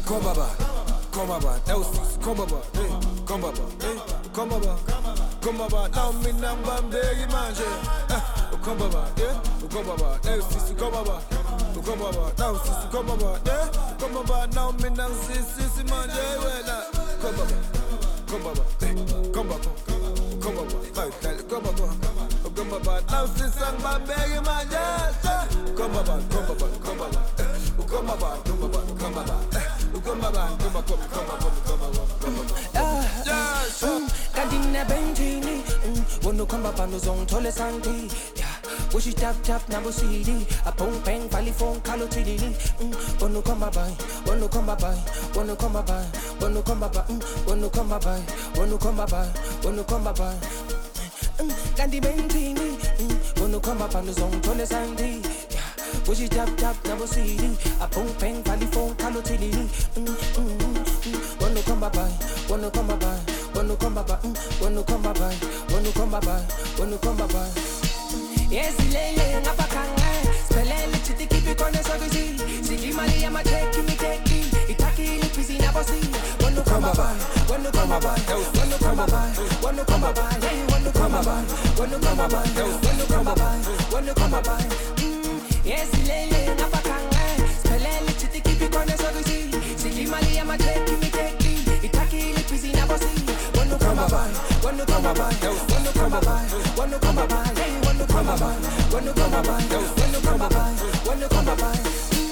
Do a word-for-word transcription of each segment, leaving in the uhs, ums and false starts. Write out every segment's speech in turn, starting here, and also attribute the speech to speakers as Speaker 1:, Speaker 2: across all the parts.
Speaker 1: Come by, come by, that was come by, hey, come by, hey, come by, come by. Now me number big man, yeah. Come by, yeah, come by, that was come by, come by, that was come by, yeah, come by. Now me now see see man, yeah, come by, come by, hey, come by, come by, hey, come by, come by. Now see some big man, yeah, come by, come by, come by, come by, come by, come by. Come on, come on, come on, come on, come on, come on. Yes.
Speaker 2: Kadina Benjini, wanna come up on the zone, Tole Santi. Yeah, wish it tap tap, Nabu City. A pong peng, Palifon, Kalo Tidini. Wanna come up by, wanna come up by, wanna come up by, wanna come up by, wanna come up by, wanna come up by, wanna come up by. Kandi Benjini, wanna come up on the zone, Tole Santi. Wish it tap tap, Nabu City. A pong peng, Palifon, Kalo Tidini. Wanna come by, wanna come by, wanna come by, wanna come by, wanna come by, wanna come by. Yes, lele ngapakanga, spelele chiti kipi kone sobizi. Siki mali ama take me take me, itaki ni pisi na bosi. Wanna come by, wanna come by, wanna come by, wanna come by, hey wanna come by, wanna come by, wanna come by, wanna come by. Yes, lele ngapakanga, spelele chiti kipi kone sobizi. Siki mali ama take me take me, itaki ni pisi na bosi. Wanna come by, wanna come by, wanna come by, wanna come by, hey wanna come by, wanna come by, wanna come by, wanna come by.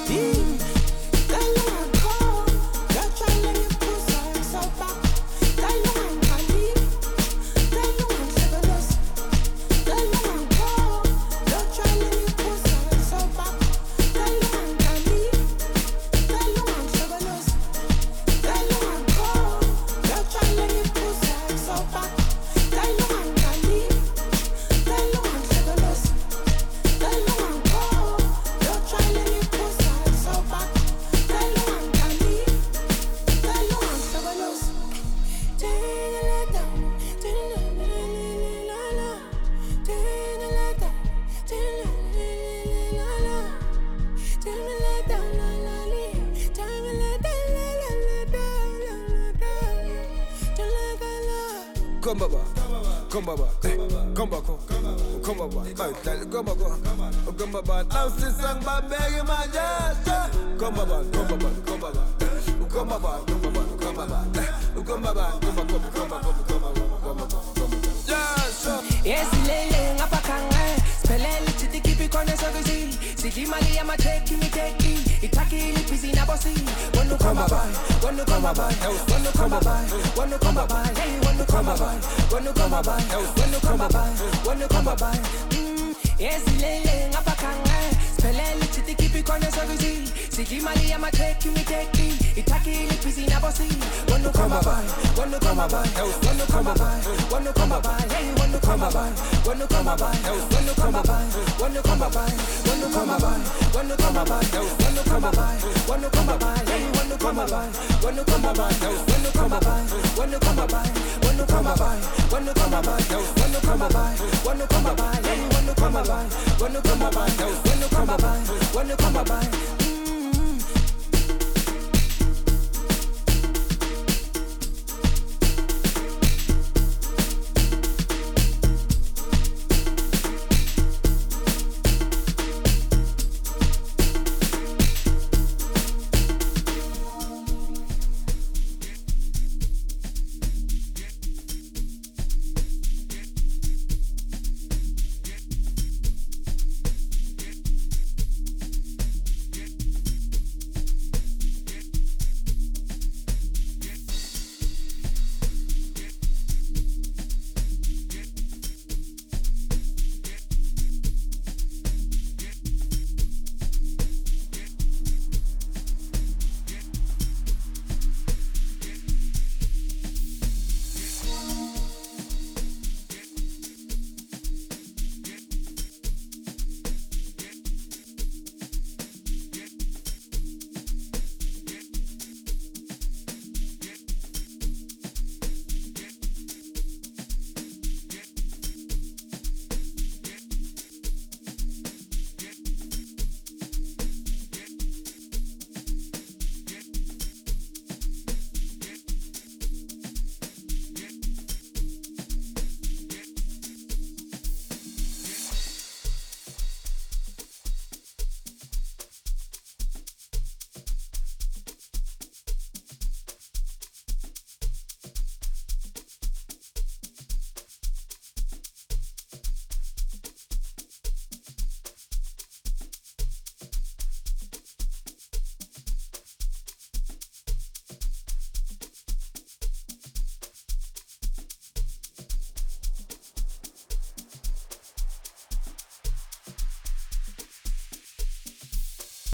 Speaker 1: Come baba, come baba, come baba, come baba, come baba, come baba. Now see some baby man, yeah. Come baba, come baba, come baba, come baba, come baba, come baba, come baba, come baba, come baba, come baba, come baba. Yes,
Speaker 2: yes, lele ngapakanga, spelele chiti kipi kone sobizi. Siki mali ama take me take me, itaki ni pisi na bosi. Wanna come by, wanna come by, wanna come by, wanna come by, hey wanna come by, wanna come by, wanna come by, wanna come by. Yes, lele ngapakanga, spelele chiti kipi kone sobizi. Siki mali ama take me take me, itaki ni pisi na bosi. Wanna come by, wanna come by, wanna come by, wanna come by, hey wanna come by, wanna come by, wanna come by, wanna come by, wanna come by, wanna come by, wanna come by, wanna come by, hey wanna come by, wanna come by, wanna come by, wanna come by, wanna come by, wanna come by, wanna come by, wanna come by, hey wanna come by, wanna come by, wanna come by, wanna come by.